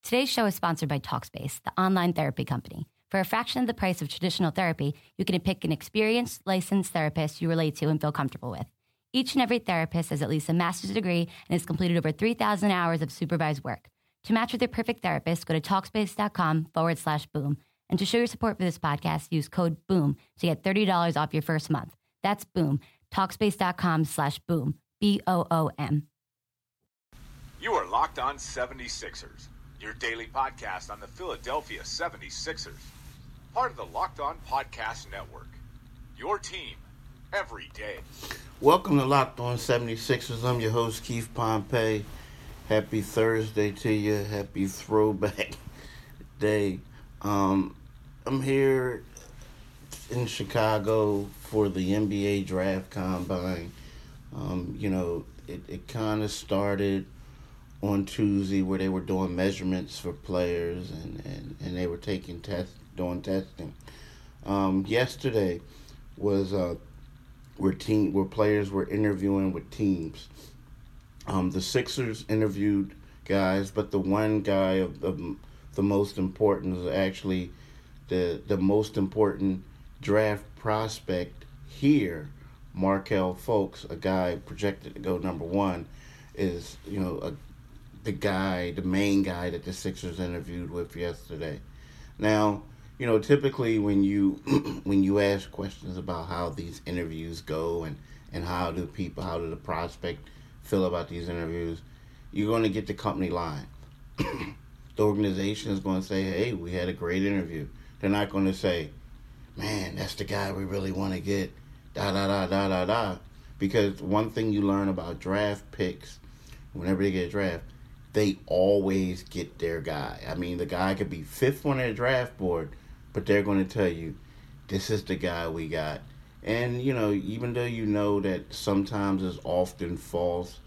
Today's show is sponsored by Talkspace, the online therapy company. For a fraction of the price of traditional therapy, you can pick an experienced, licensed therapist you relate to and feel comfortable with. Each and every therapist has at least a master's degree and has completed over 3,000 hours of supervised work. To match with your perfect therapist, go to Talkspace.com/boom. And to show your support for this podcast, use code BOOM to get $30 off your first month. That's BOOM. Talkspace.com/boom. BOOM. You are Locked On 76ers, your daily podcast on the Philadelphia 76ers. Part of the Locked On Podcast Network. Your team every day. Welcome to Locked On 76ers. I'm your host, Keith Pompey. Happy Thursday to you. Happy throwback day. I'm here in Chicago for the NBA Draft Combine. It kind of started on Tuesday where they were doing measurements for players and they were doing testing. Yesterday was where players were interviewing with teams. The Sixers interviewed guys, but the one guy of the most important is actually the most important draft prospect here, Markelle Fultz, a guy projected to go number one, is the main guy that the Sixers interviewed with yesterday. Now, typically when you ask questions about how these interviews go and how do the prospect feel about these interviews, you're going to get the company line. The organization is going to say, hey, we had a great interview. They're not going to say, man, that's the guy we really want to get, da-da-da-da-da-da. Because one thing you learn about draft picks, whenever they get a draft, they always get their guy. I mean, the guy could be fifth on their draft board, but they're going to tell you, this is the guy we got. And, even though that sometimes it's often false,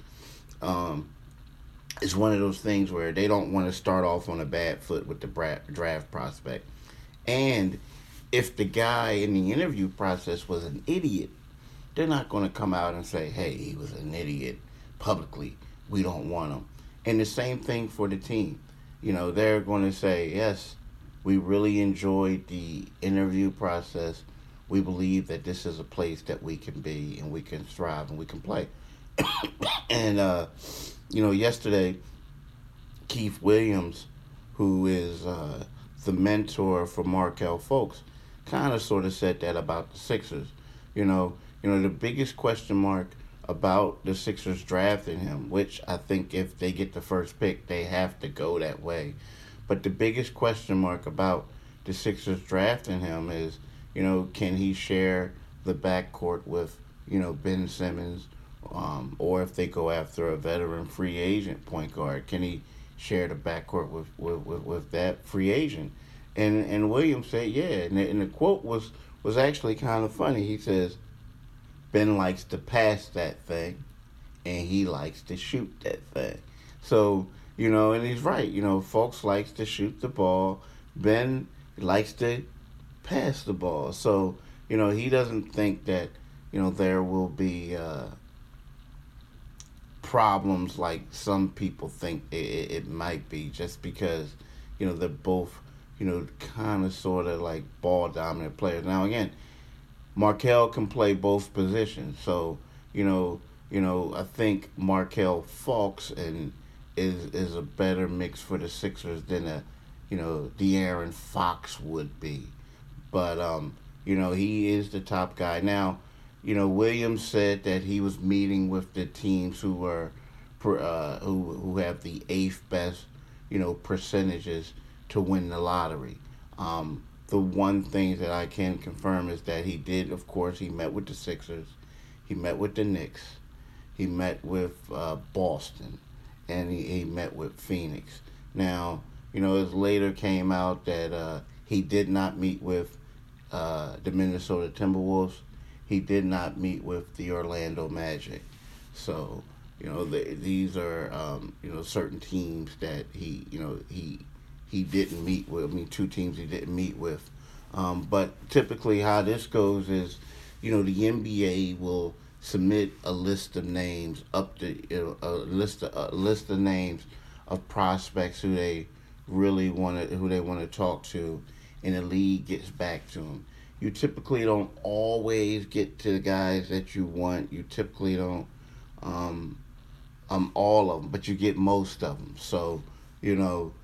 it's one of those things where they don't want to start off on a bad foot with the draft prospect. And if the guy in the interview process was an idiot, they're not going to come out and say, hey, he was an idiot publicly. We don't want him. And the same thing for the team. They're going to say, yes, we really enjoyed the interview process. We believe that this is a place that we can be and we can thrive and we can play. And, yesterday, Keith Williams, who is the mentor for Markelle Fultz, kind of sort of said that about the Sixers. The biggest question mark about the Sixers drafting him, which I think if they get the first pick, they have to go that way. But the biggest question mark about the Sixers drafting him is, can he share the backcourt with, Ben Simmons, or if they go after a veteran free agent point guard, can he share the backcourt with that free agent? And Williams said, yeah. And the quote was actually kind of funny. He says, Ben likes to pass that thing, and he likes to shoot that thing. So, and he's right. Folks likes to shoot the ball. Ben likes to pass the ball. So, he doesn't think that, there will be problems like some people think it might be, just because, they're both, kind of sort of like ball dominant players. Now, again, Markelle can play both positions. So, I think Markelle Fultz is a better mix for the Sixers than De'Aaron Fox would be. But, he is the top guy. Now, Williams said that he was meeting with the teams who have the eighth best, percentages to win the lottery. The one thing that I can confirm is that he met with the Sixers, he met with the Knicks, he met with Boston, and he met with Phoenix. Now, it later came out that he did not meet with the Minnesota Timberwolves. He did not meet with the Orlando Magic. So, these are, certain teams that he didn't meet with. I mean, two teams he didn't meet with. But typically how this goes is, the NBA will submit a list of names a list of names of prospects who they really who they want to talk to, and the league gets back to them. You typically don't always get to the guys that you want. You typically don't all of them, but you get most of them. So, you know,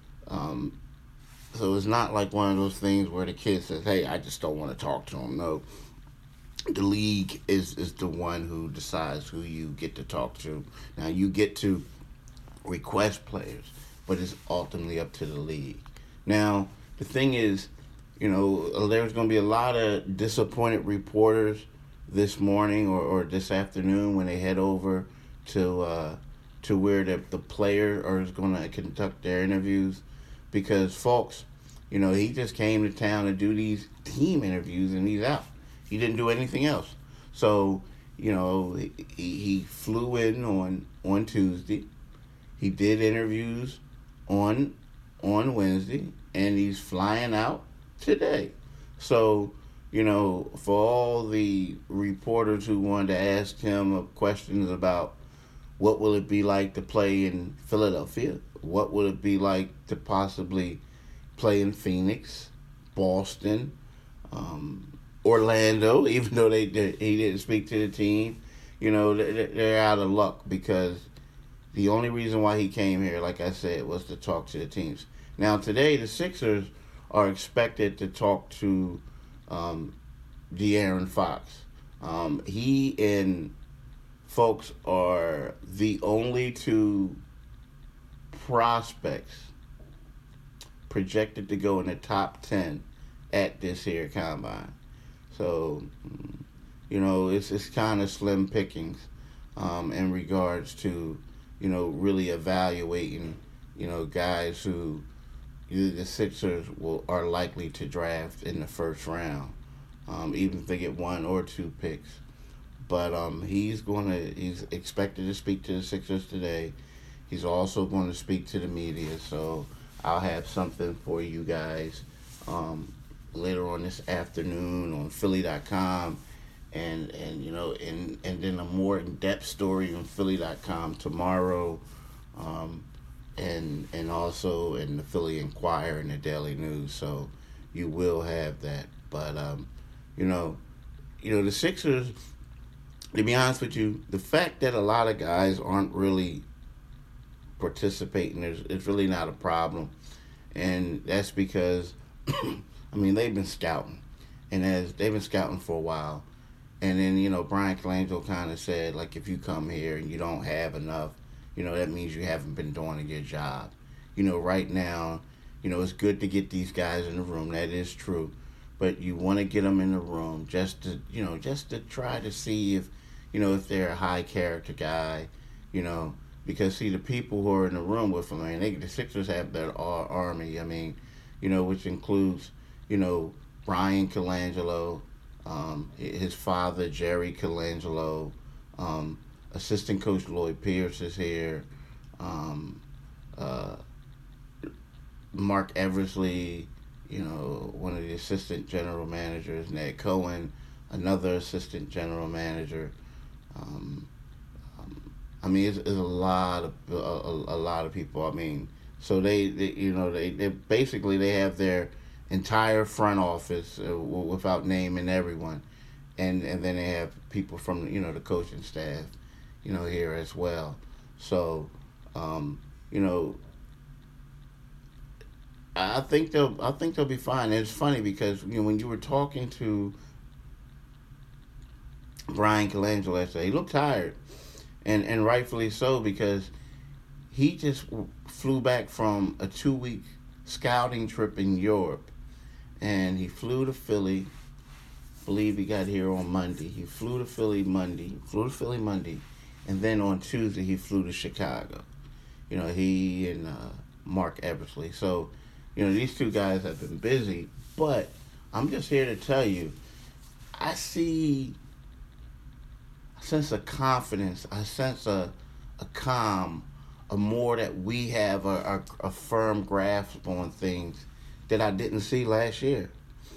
so it's not like one of those things where the kid says, "Hey, I just don't want to talk to him." No, the league is the one who decides who you get to talk to. Now you get to request players, but it's ultimately up to the league. Now the thing is, you know, there's going to be a lot of disappointed reporters this morning or this afternoon when they head over to where the player is going to conduct their interviews, because folks, you know, he just came to town to do these team interviews and he's out. He didn't do anything else. So, you know, he flew in on Tuesday. He did interviews on Wednesday, and he's flying out today. So, you know, for all the reporters who wanted to ask him questions about what will it be like to play in Philadelphia, what will it be like to possibly play in Phoenix, Boston, Orlando, even though he didn't speak to the team, you know, they're out of luck, because the only reason why he came here, like I said, was to talk to the teams. Now, today, the Sixers are expected to talk to De'Aaron Fox. He and folks are the only two prospects projected to go in the top 10 at this here combine. So, you know, it's kind of slim pickings in regards to, you know, really evaluating, you know, guys who the Sixers are likely to draft in the first round, even if they get 1 or 2 picks. But he's expected to speak to the Sixers today. He's also going to speak to the media, so I'll have something for you guys later on this afternoon on Philly.com, and you know, and then a more in-depth story on Philly.com tomorrow, and also in the Philly Inquirer and the Daily News. So you will have that. But you know, the Sixers, to be honest with you, the fact that a lot of guys aren't really participating is really not a problem, and that's because I mean, they've been scouting, and they've been scouting for a while. And then, you know, Brian Colangelo kind of said, like, if you come here and you don't have enough, you know, that means you haven't been doing a good job. You know, right now, you know, it's good to get these guys in the room. That is true. But you want to get them in the room just to try to see if, you know, if they're a high character guy, you know, because, see, the people who are in the room with them, I mean, the Sixers have their army, I mean, you know, which includes, you know, Brian Colangelo, his father, Jerry Colangelo, assistant coach Lloyd Pierce is here, Mark Eversley, you know, one of the assistant general managers, Ned Cohen, another assistant general manager. I mean, it's a lot of people. I mean, so they basically they have their entire front office without naming everyone, and then they have people from, you know, the coaching staff, you know, here as well. So, you know, I think they'll be fine. And it's funny because, you know, when you were talking to Brian Colangelo yesterday, he looked tired, and rightfully so, because he just flew back from a 2-week scouting trip in Europe, and he flew to Philly. I believe he got here on Monday. He flew to Philly Monday, and then on Tuesday he flew to Chicago. You know, he and Mark Eversley. So, you know, these two guys have been busy, but I'm just here to tell you, I sense a confidence, I sense a calm, a more that we have a firm grasp on things that I didn't see last year.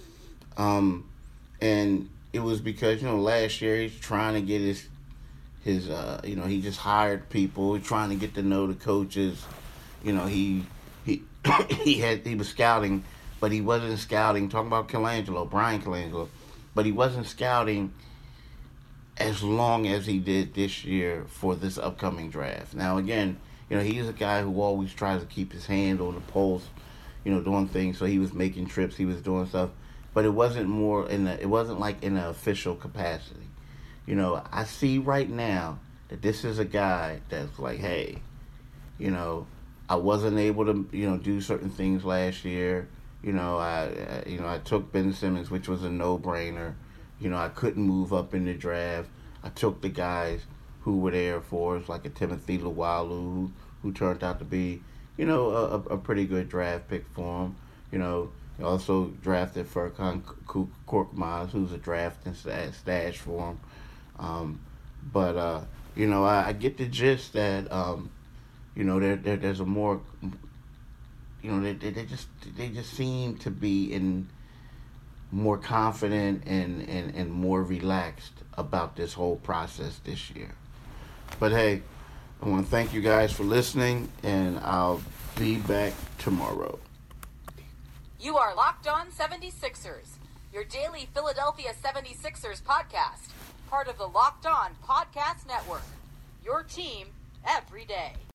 And it was because, you know, last year he's trying to get his you know, he just hired people, he's trying to get to know the coaches. You know, he he he was scouting, but he wasn't scouting. Talking about Brian Colangelo, but he wasn't scouting as long as he did this year for this upcoming draft. Now, again, he's a guy who always tries to keep his hand on the pulse, doing things. So he was making trips, he was doing stuff, but it wasn't it wasn't like in an official capacity. I see right now that this is a guy that's like, hey, I wasn't able to, do certain things last year. I took Ben Simmons, which was a no-brainer. I couldn't move up in the draft. I took the guys who were there for us, like a Timothy Luwalu, who turned out to be, a pretty good draft pick for him. Also drafted Furkan Korkmaz, who's a draft and stash for him. But I get the gist that, there's a more, they just seem to be in more confident and more relaxed about this whole process this year. But hey, I want to thank you guys for listening, and I'll be back tomorrow. You are Locked On 76ers, your daily Philadelphia 76ers podcast, part of the Locked On Podcast Network, your team every day.